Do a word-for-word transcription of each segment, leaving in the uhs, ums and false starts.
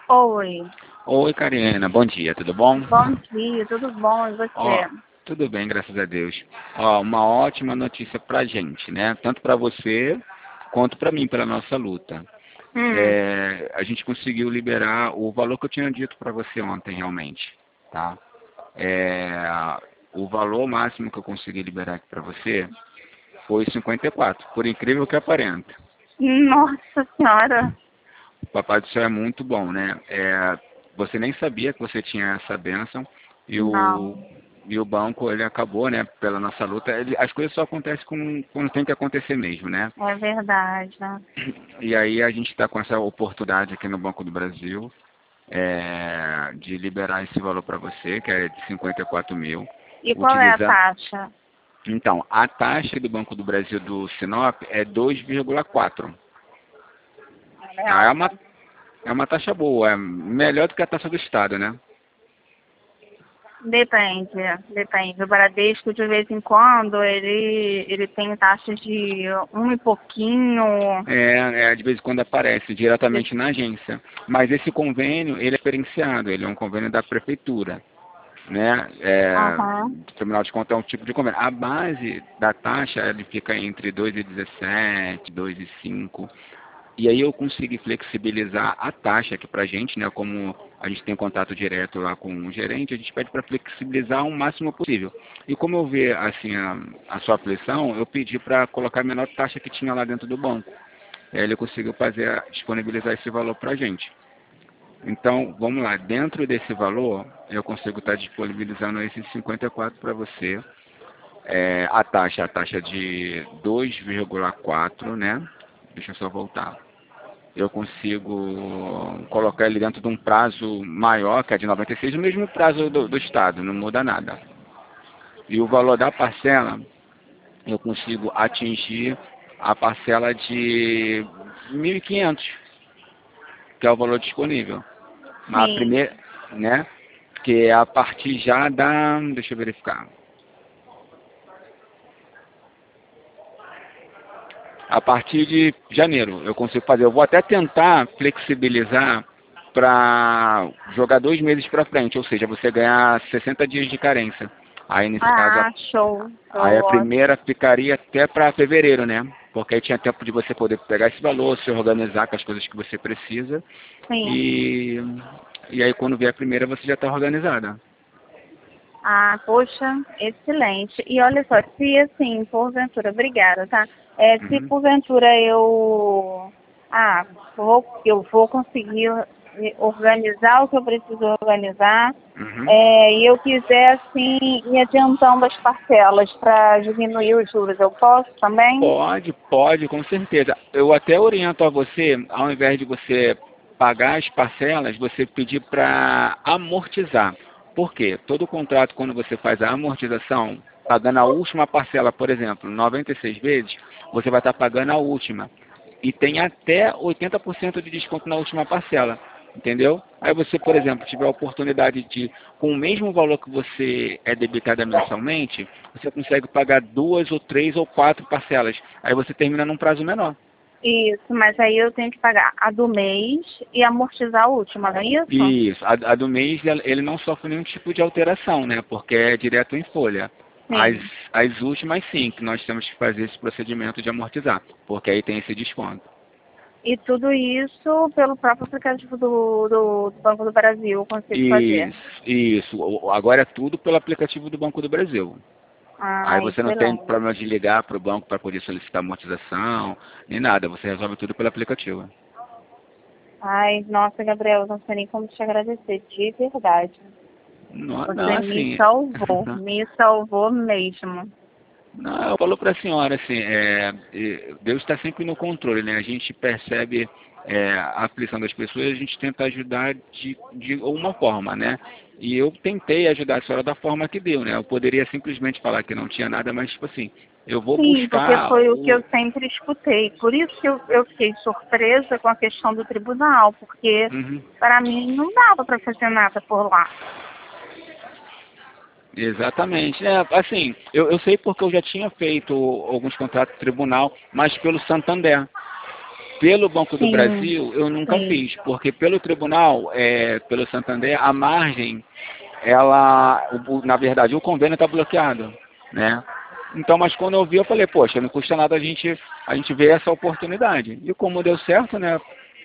Oi, Oi, Karina, bom dia, tudo bom? bom dia, tudo bom? E Ó, você? tudo bem, graças a Deus. Ó, uma ótima notícia pra gente, né? Tanto pra você quanto pra mim, pela nossa luta. Hum, É, a gente conseguiu liberar o valor que eu tinha dito pra você ontem, realmente, tá? É, o valor máximo que eu consegui liberar aqui pra você foi cinquenta e quatro, por incrível que aparenta. nossa senhora, O Papai do Céu é muito bom, né? É, você nem sabia que você tinha essa bênção e o, não, e o banco, ele acabou, né? Pela nossa luta. Ele, as coisas só acontecem quando, quando tem que acontecer mesmo, né? é verdade. E aí a gente está com essa oportunidade aqui no Banco do Brasil é, de liberar esse valor para você, que é de cinquenta e quatro mil, E qual é a utilizando... taxa? Então, a taxa do Banco do Brasil do Sinop é dois vírgula quatro. Ela é Ah, é uma, alta. é uma taxa boa, é melhor do que a taxa do Estado, né? Depende, depende. O Bradesco, de vez em quando, ele, ele tem taxas de um e pouquinho. É, é, de vez em quando aparece diretamente na agência. Mas esse convênio, ele é diferenciado, ele é um convênio da prefeitura, né? É, Aham. o Tribunal de Contas é um tipo de convênio. A base da taxa, ele fica entre dois e dezessete, dois e cinco. E aí eu consegui flexibilizar a taxa aqui pra gente, né? Como a gente tem contato direto lá com o gerente, a gente pede para flexibilizar o máximo possível. E como eu vi assim a, a sua aflição, eu pedi para colocar a menor taxa que tinha lá dentro do banco. Aí ele conseguiu fazer, disponibilizar esse valor para a gente. Então, vamos lá, dentro desse valor, eu consigo estar disponibilizando esses cinquenta e quatro para você. É, a taxa, a taxa de dois vírgula quatro, né? Deixa eu só voltar. Eu consigo colocar ele dentro de um prazo maior, que é de noventa e seis, o mesmo prazo do, do Estado, não muda nada. E o valor da parcela, eu consigo atingir a parcela de mil e quinhentos, que é o valor disponível. A Sim. primeira, né? Que é a partir já da, deixa eu verificar. A partir de janeiro eu consigo fazer. Eu vou até tentar flexibilizar para jogar dois meses para frente, ou seja, você ganhar sessenta dias de carência. Aí nesse caso, a, Ah, show, aí show, a primeira ótimo. ficaria até para fevereiro, né? Porque aí tinha tempo de você poder pegar esse valor, se organizar com as coisas que você precisa. Sim. E, e aí quando vier a primeira você já está organizada. Ah, poxa, excelente. E olha só, se assim, porventura, obrigada, tá? É, se Uhum. porventura eu, ah, vou, eu vou conseguir organizar o que eu preciso organizar, Uhum. é, e eu quiser, assim, ir adiantando as parcelas para diminuir os juros, eu posso também? Pode, pode, com certeza. Eu até oriento a você, ao invés de você pagar as parcelas, você pedir para amortizar. Por quê? Todo contrato, quando você faz a amortização, pagando a última parcela, por exemplo, noventa e seis vezes, você vai estar pagando a última. E tem até oitenta por cento de desconto na última parcela. Entendeu? Aí você, por exemplo, tiver a oportunidade de, com o mesmo valor que você é debitado mensalmente, você consegue pagar duas ou três ou quatro parcelas. Aí você termina num prazo menor. Isso, mas aí eu tenho que pagar a do mês e amortizar a última, não é isso? Isso. A, a do mês, ela- ele não sofre nenhum tipo de alteração, né? Porque é direto em folha. As, Sim. as últimas, sim, que nós temos que fazer esse procedimento de amortizar, porque aí tem esse desconto. E tudo isso pelo próprio aplicativo do, do, do Banco do Brasil eu consigo fazer. Isso, isso. O- Agora é tudo pelo aplicativo do Banco do Brasil. Aí Ah, você não tem excelente. problema de ligar para o banco para poder solicitar amortização, nem nada. Você resolve tudo pelo aplicativo. Ai, nossa, Gabriel, não sei nem como te agradecer, de verdade. Não, não Você me assim. salvou, me salvou mesmo. Não, eu falo para a senhora assim, é, é, Deus está sempre no controle, né? A gente percebe é, a aflição das pessoas, a gente tenta ajudar de, de uma forma, né? E eu tentei ajudar a senhora da forma que deu, né? Eu poderia simplesmente falar que não tinha nada, mas tipo assim, eu vou Sim, porque buscar foi o que eu o. sempre escutei. Por isso que eu, eu fiquei surpresa com a questão do tribunal, porque Uhum. para mim não dava para fazer nada por lá. Exatamente. É, assim, eu, eu sei porque eu já tinha feito alguns contratos de tribunal, mas pelo Santander. Pelo Banco do Sim, Brasil, eu nunca sim. fiz, porque pelo tribunal, é, pelo Santander, a margem, ela, o- na verdade, o convênio está bloqueado, né? Então, mas quando eu vi, eu falei, poxa, não custa nada a gente, a gente ver essa oportunidade. E como deu certo, né?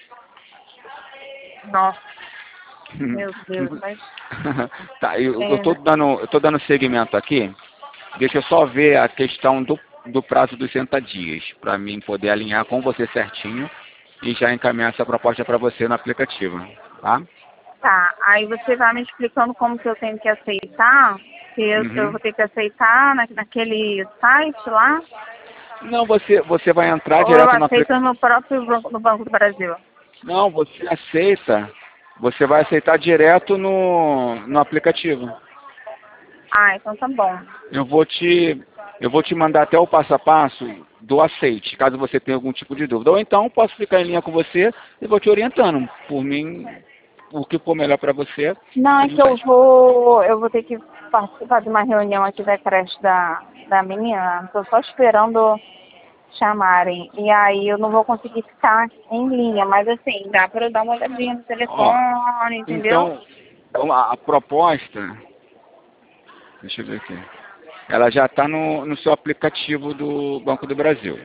Nossa, meu Deus, mas Tá, eu, eu tô é, dando, eu tô dando segmento aqui. Deixa eu só ver a questão do, do prazo dos sessenta dias, para mim poder alinhar com você certinho e já encaminhar essa proposta para você no aplicativo, tá? tá. Aí você vai me explicando como que eu tenho que aceitar, que eu, eu Uhum. vou ter que aceitar na, naquele site lá, Não, você, você vai entrar ou eu direto no aceito aplicativo. no próprio banco, no Banco do Brasil? Não, você aceita. Você vai aceitar direto no, no aplicativo. Ah, então tá bom. Eu vou te, eu vou te mandar até o passo a passo do aceite, caso você tenha algum tipo de dúvida. Ou então posso ficar em linha com você e vou te orientando. Por mim, o que for melhor para você, Não, a é gente que eu faz. vou, eu vou ter que participar de uma reunião aqui da creche da, da menina. Estou só esperando chamarem. E aí eu não vou conseguir ficar em linha, mas assim, dá para eu dar uma olhadinha no Ó, telefone, entendeu? então, então a, a proposta, deixa eu ver aqui, ela já está no, no seu aplicativo do Banco do Brasil.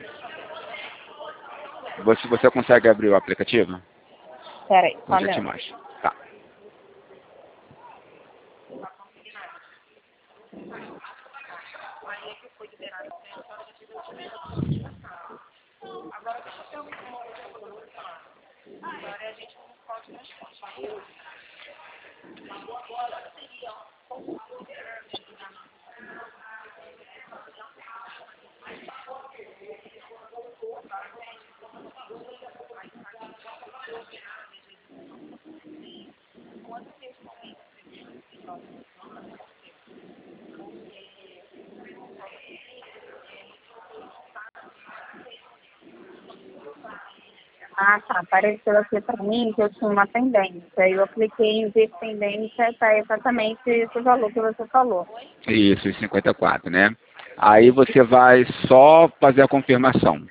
Você, você consegue abrir o aplicativo? Peraí, só Eu um já te minuto. mostro. Tá. Ah, tá. Apareceu aqui para mim que eu tinha uma pendência. Aí eu cliquei em ver pendência, tá exatamente esse valor que você falou. Isso, os cinquenta e quatro, né? Aí você vai só fazer a confirmação.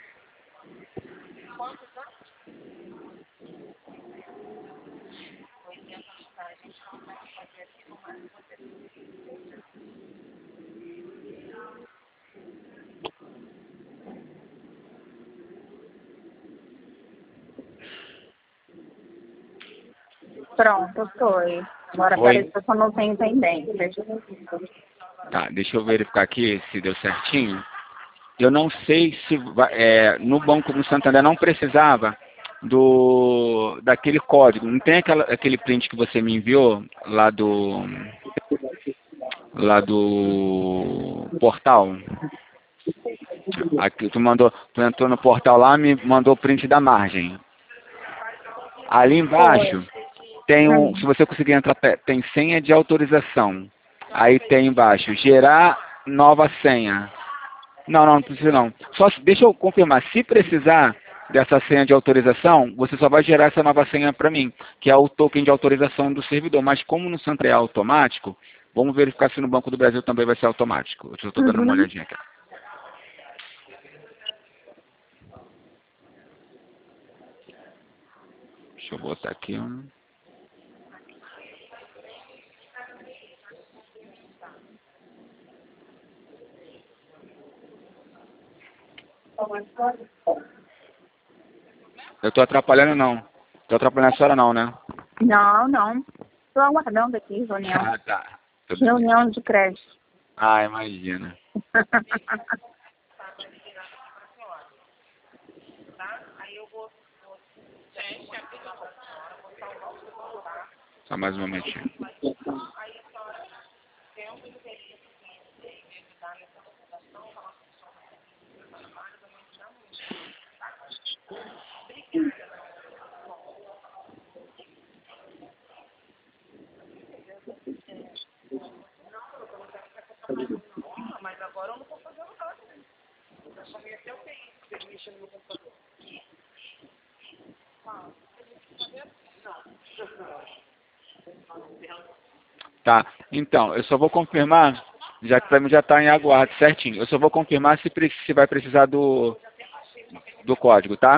Pronto, foi. Agora Foi? apareceu que eu não tenho pendência. Tá, deixa eu verificar aqui se deu certinho. Eu não sei se vai- é, no Banco do Santander não precisava do daquele código. Não tem aquela, aquele print que você me enviou lá do lá do portal? Aqui tu mandou, tu entrou no portal lá, me mandou o print da margem. Ali Foi. embaixo tem um, se Hum. você conseguir entrar, pe- tem senha de autorização. Aí tem embaixo, gerar nova senha. Não, não, não precisa não. Só se- deixa eu confirmar, se precisar dessa senha de autorização, você só vai gerar essa nova senha para mim, que é o token de autorização do servidor. Mas como no Santre é automático, vamos verificar se no Banco do Brasil também vai ser automático. Eu estou dando uma Uhum. olhadinha aqui. Deixa eu botar aqui um. Eu estou atrapalhando não. Estou atrapalhando a senhora não, né? Não, não. Estou aguardando aqui, reunião. Ah, tá. Tudo bem. Reunião de crédito. Ah, imagina. Só mais um momentinho. Tá. Então, eu só vou confirmar, já que para mim já está em aguardo certinho. Eu só vou confirmar se, pre- se vai precisar do, do código, tá?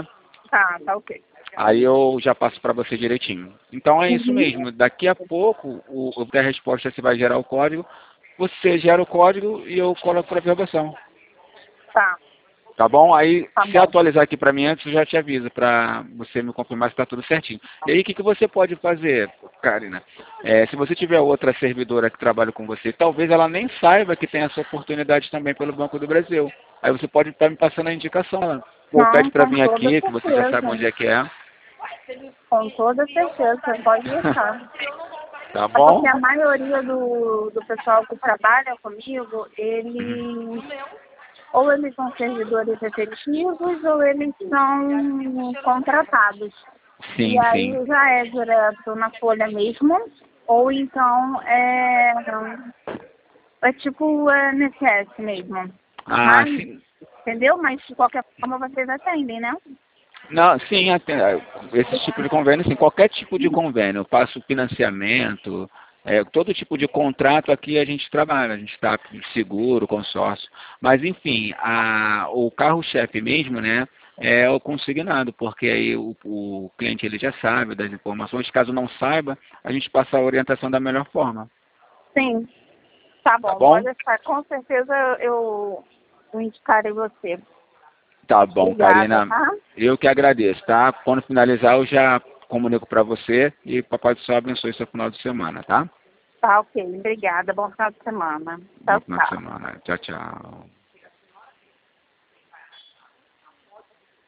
Tá, tá ok. Aí eu já passo para você direitinho. Então é isso Uhum. mesmo. Daqui a pouco, o, o da resposta você vai gerar o código. Você gera o código e eu coloco para aprovação. Tá, Tá bom? Aí, tá se bom. atualizar aqui para mim antes, eu já te aviso para você me confirmar se está tudo certinho. E aí, o que, que você pode fazer, Karina? É, se você tiver outra servidora que trabalha com você, talvez ela nem saiba que tem essa oportunidade também pelo Banco do Brasil. Aí você pode estar me passando a indicação. Ela, Ou Não, pede para com vir toda aqui, que você já sabe onde certeza. é que é. Com toda certeza, você pode deixar. Tá É porque bom? a maioria do, do pessoal que trabalha comigo, Uhum. eles ou eles são servidores efetivos ou eles são contratados. E Sim, sim. aí já é direto na folha mesmo, ou então é, é tipo é N S S mesmo. Ah, Mas, sim. entendeu? Mas de qualquer forma vocês atendem, né? Não, sim, até, esse tipo de convênio, sim, qualquer tipo de convênio, eu passo financiamento, é, todo tipo de contrato aqui a gente trabalha, a gente está seguro, consórcio, mas enfim, a, o carro-chefe mesmo, né, é o consignado, porque aí o, o cliente ele já sabe das informações, caso não saiba, a gente passa a orientação da melhor forma, Sim, tá tá bom, pode bom? deixar. Com certeza eu, eu indicarei você. Tá bom, Obrigada, Karina. tá? Eu que agradeço, tá? Quando finalizar, eu já comunico para você e Papai do Céu abençoe seu final de semana, tá? Tá ok, obrigada. Bom final de semana. Bom Tchau, final de tchau. semana. Tchau, tchau.